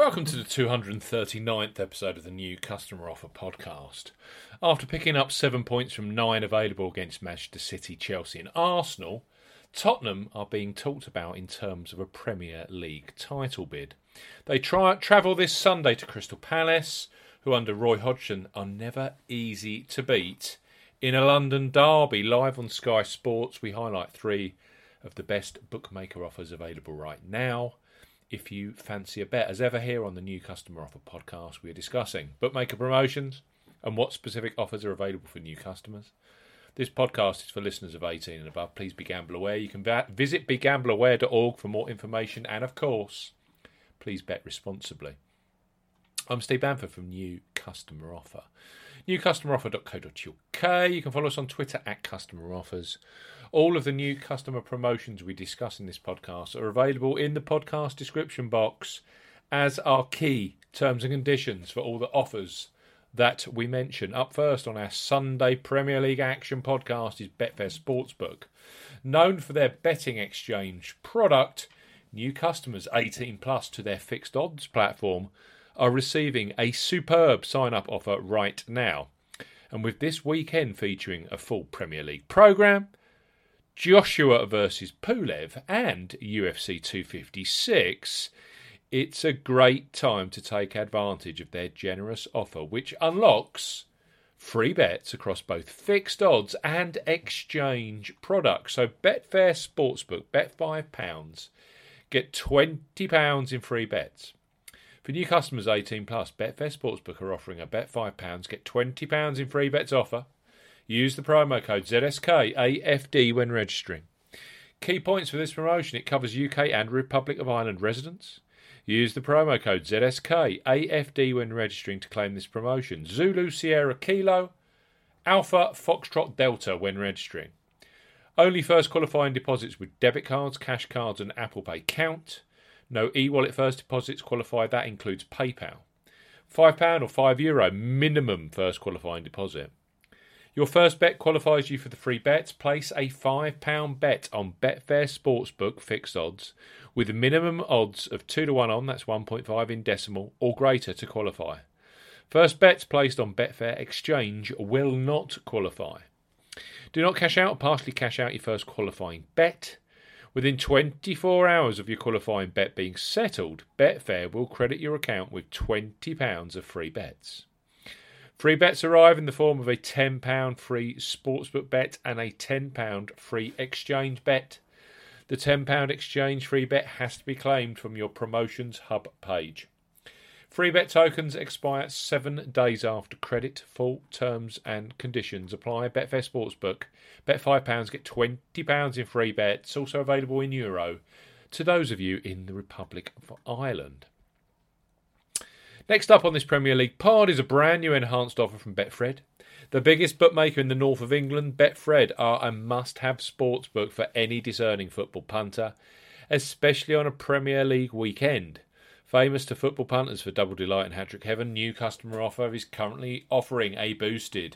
Welcome to the 239th episode of the New Customer Offer podcast. After picking up 7 points from 9 available against Manchester City, Chelsea and Arsenal, Tottenham are being talked about in terms of a Premier League title bid. They travel this Sunday to Crystal Palace, who under Roy Hodgson are never easy to beat. In a London derby, live on Sky Sports, we highlight 3 of the best bookmaker offers available right now. If you fancy a bet, as ever here on the New Customer Offer podcast, we are discussing bookmaker promotions and what specific offers are available for new customers. This podcast is for listeners of 18 and above. Please be gamble aware. You can visit begambleaware.org for more information, and of course, please bet responsibly. I'm Steve Bamford from New Customer Offer. newcustomeroffer.co.uk. You can follow us on Twitter at Customer Offers. All of the new customer promotions we discuss in this podcast are available in the podcast description box, as are key terms and conditions for all the offers that we mention. Up first on our Sunday Premier League action podcast is Betfair Sportsbook. Known for their betting exchange product, new customers 18 plus to their fixed odds platform are receiving a superb sign-up offer right now. And with this weekend featuring a full Premier League programme, Joshua versus Pulev and UFC 256, it's a great time to take advantage of their generous offer, which unlocks free bets across both fixed odds and exchange products. So Betfair Sportsbook, bet £5, get £20 in free bets. For new customers 18 plus, Betfair Sportsbook are offering a bet £5, get £20 in free bets offer. Use the promo code ZSKAFD when registering. Key points for this promotion: it covers UK and Republic of Ireland residents. Use the promo code ZSKAFD when registering to claim this promotion. Zulu Sierra Kilo Alpha Foxtrot Delta when registering. Only first qualifying deposits with debit cards, cash cards and Apple Pay count. No e-wallet first deposits qualify. That includes PayPal. £5 or €5 minimum first qualifying deposit. Your first bet qualifies you for the free bets. Place a £5 bet on Betfair Sportsbook fixed odds with a minimum odds of 2 to 1 on, that's 1.5 in decimal, or greater to qualify. First bets placed on Betfair Exchange will not qualify. Do not cash out or partially cash out your first qualifying bet. Within 24 hours of your qualifying bet being settled, Betfair will credit your account with £20 of free bets. Free bets arrive in the form of a £10 free sportsbook bet and a £10 free exchange bet. The £10 exchange free bet has to be claimed from your Promotions Hub page. Free bet tokens expire 7 days after credit. Full terms and conditions apply. Betfair Sportsbook. Bet £5, get £20 in free bets. Also available in Euro to those of you in the Republic of Ireland. Next up on this Premier League pod is a brand new enhanced offer from Betfred. The biggest bookmaker in the north of England, Betfred are a must-have sportsbook for any discerning football punter, especially on a Premier League weekend. Famous to football punters for double delight and hat-trick heaven, new customer offer is currently offering a boosted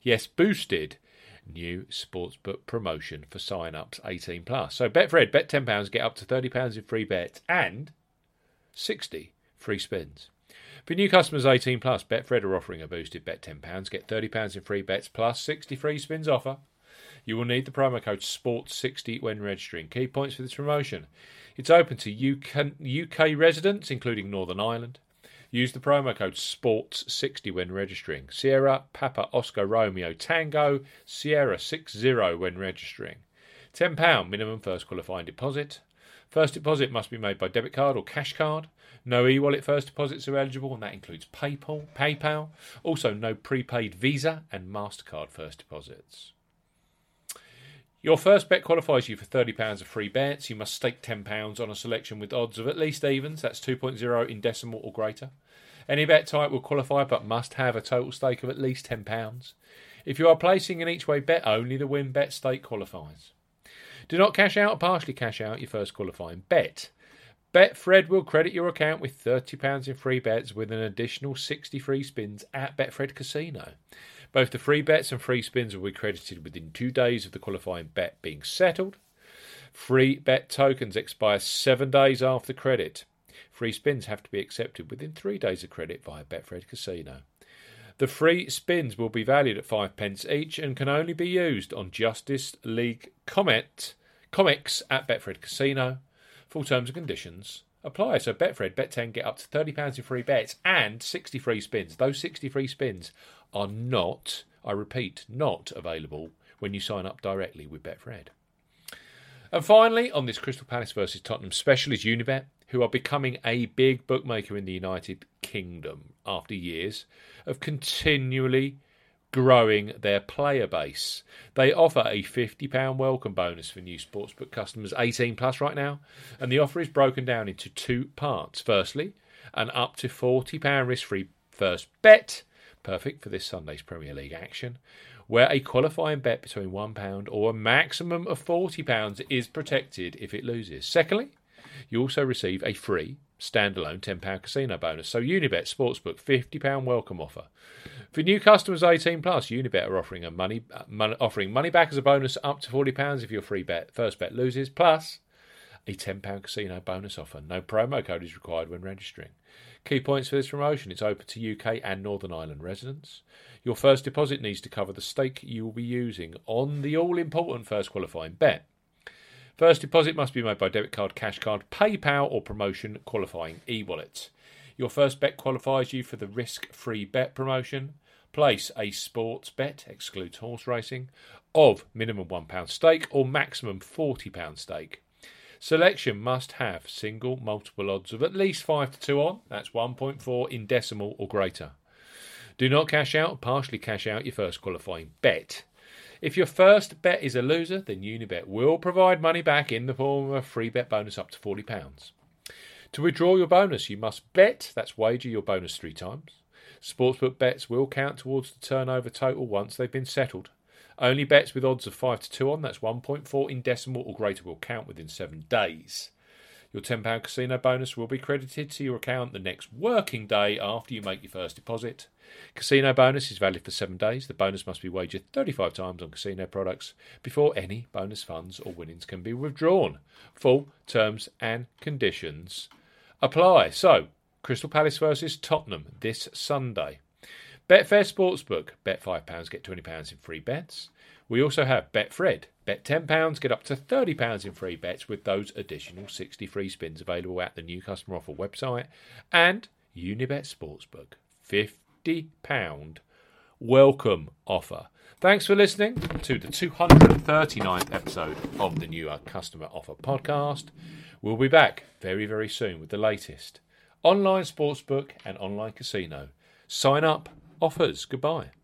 new sportsbook promotion for sign-ups 18 plus. So Betfred, bet £10, get up to £30 in free bets and 60 free spins. For new customers 18 plus, Betfred are offering a boosted bet £10, get £30 in free bets plus 60 free spins offer. You will need the promo code SPORTS60 when registering. Key points for this promotion: it's open to UK residents, including Northern Ireland. Use the promo code SPORTS60 when registering. Sierra Papa Oscar Romeo Tango Sierra 60 when registering. £10 minimum first qualifying deposit. First deposit must be made by debit card or cash card. No e-wallet first deposits are eligible, and that includes PayPal. Also, no prepaid Visa and MasterCard first deposits. Your first bet qualifies you for £30 of free bets. You must stake £10 on a selection with odds of at least evens, that's 2.0 in decimal or greater. Any bet type will qualify but must have a total stake of at least £10. If you are placing an each-way bet, only the win bet stake qualifies. Do not cash out or partially cash out your first qualifying bet. Betfred will credit your account with £30 in free bets with an additional 60 free spins at Betfred Casino. Both the free bets and free spins will be credited within 2 days of the qualifying bet being settled. Free bet tokens expire 7 days after credit. Free spins have to be accepted within 3 days of credit via Betfred Casino. The free spins will be valued at 5p each and can only be used on Justice League comics at Betfred Casino. Full terms and conditions apply. So Betfred, bet 10, get up to £30 in free bets and 60 free spins. Those 60 free spins are not, I repeat, not available when you sign up directly with Betfred. And finally, on this Crystal Palace versus Tottenham special is Unibet, who are becoming a big bookmaker in the United Kingdom after years of continually growing their player base. They offer a £50 welcome bonus for new sportsbook customers 18 plus right now, and the offer is broken down into 2 parts. Firstly, an up to £40 risk-free first bet, perfect for this Sunday's Premier League action, where a qualifying bet between £1 or a maximum of £40 is protected if it loses. Secondly, you also receive a free standalone £10 casino bonus. So Unibet Sportsbook £50 welcome offer. For new customers 18 plus, Unibet are offering offering money back as a bonus up to £40 if your first bet loses, plus a £10 casino bonus offer. No promo code is required when registering. Key points for this promotion: it's open to UK and Northern Ireland residents. Your first deposit needs to cover the stake you will be using on the all-important first qualifying bet. First deposit must be made by debit card, cash card, PayPal or promotion qualifying e-wallet. Your first bet qualifies you for the risk-free bet promotion. Place a sports bet, excludes horse racing, of minimum £1 stake or maximum £40 stake. Selection must have single multiple odds of at least 5 to 2 on, that's 1.4 in decimal or greater. Do not cash out or partially cash out your first qualifying bet. If your first bet is a loser, then Unibet will provide money back in the form of a free bet bonus up to £40. To withdraw your bonus, you must bet, that's wager your bonus 3 times. Sportsbook bets will count towards the turnover total once they've been settled. Only bets with odds of 5 to 2 on, that's 1.4 in decimal or greater, will count within 7 days. Your £10 casino bonus will be credited to your account the next working day after you make your first deposit. Casino bonus is valid for 7 days. The bonus must be wagered 35 times on casino products before any bonus funds or winnings can be withdrawn. Full terms and conditions apply. So, Crystal Palace versus Tottenham this Sunday. Betfair Sportsbook, bet £5, get £20 in free bets. We also have Betfred, bet £10, get up to £30 in free bets with those additional 60 free spins available at the new customer offer website. And Unibet Sportsbook, £50 welcome offer. Thanks for listening to the 239th episode of the new customer offer podcast. We'll be back very, very soon with the latest online sportsbook and online casino sign up offers. Goodbye.